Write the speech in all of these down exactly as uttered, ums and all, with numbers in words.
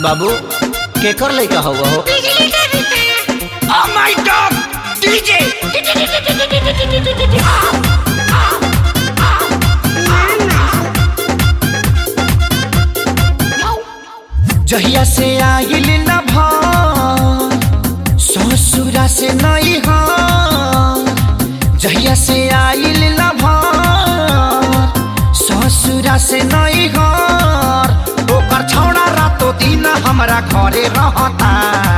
बाबू केकर लइका हुआ हो? Oh my God! डीजे जहिया से आइल न भार ससुरा से नहीं हार, जहिया से आइल न भार ससुरा से नहीं हार, ओकर छौड़ा रातो दिन हमरा घरे रहता।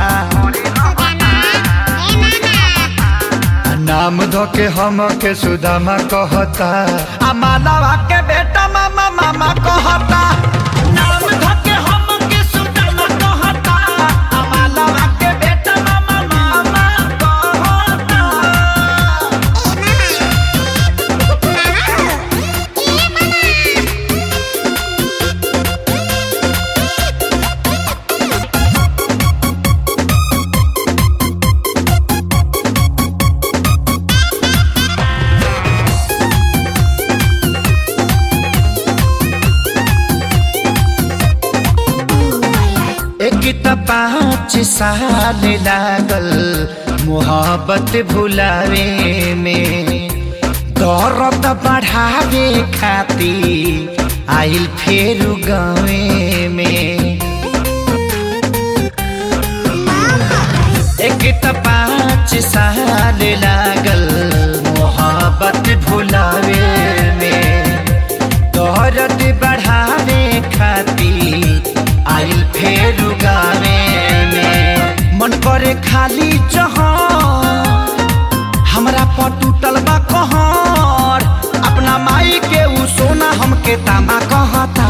नाम धो के हम के सुदामा कहता, आ मालावा के बेटा मामा मामा कहता। नाम धो के हम के सुदामा कहता, आ मालावा के बेटा मामा मामा कहता। एक त पाँच साल लागल मोहब्बत भुलावे में, दर्द बढ़ावे खाती आइल फेर गावे में। एक त पाँच साल लागल मोहब्बत भुलावे में, दर्द बढ़ावे खाती आइल फेर गावे में। मन करे खाली जहां हमरा पर टूटल बा कहर, अपना माई के उ सोना हमके तामा कहता।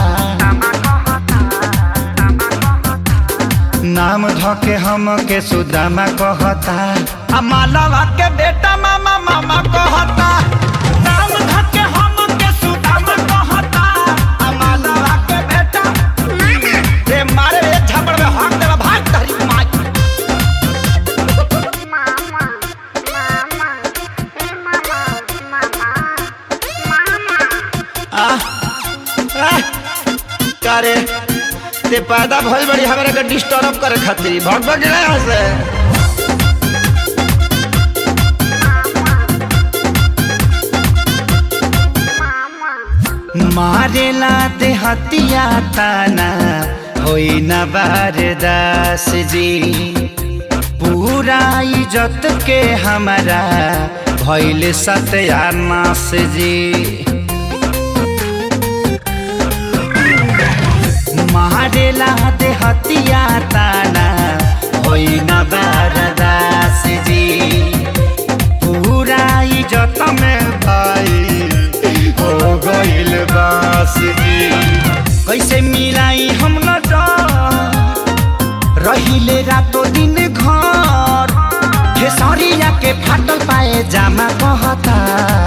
नाम धो के हम के सुदामा कहता, आ मालावा के बेटा मामा मामा कहता। नाम धो के हम के सुदामा कहता, आ मालावा के बेटा रे मारे रे झपड़ में हाथ देला भाग तहरी माई। आ आ करे ते पैदा भइल बड़ी हमरा के डिस्टर्ब करे खातिर भग भग गया यहाँ से। मारेला दे हतिया ताना होई न बारदास जी, पूरा इज्जत के हमारा भइल सत्यानाश जी। मारेला दे हतिया ताना होई न बारदास जी, पूरा इज्जत में भाई हो गइल बास जी। कैसे मिलाई हम न रहिले रातो दिन घर, खेसरिया के फाटल पाए जामा कहता।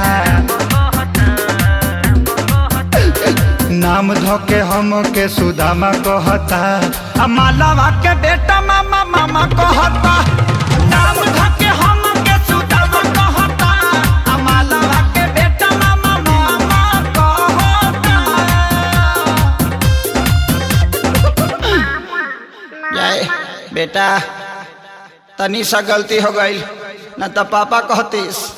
नाम धो के हम के सुदामा कहता, आ मालावा के बेटा मामा मामा कहता। नाम धो के हम के सुदामा कहता, आ मालावा के बेटा मामा मामा कहता। जय बेटा तनी सा गलती हो गई न तो पापा कहतीस।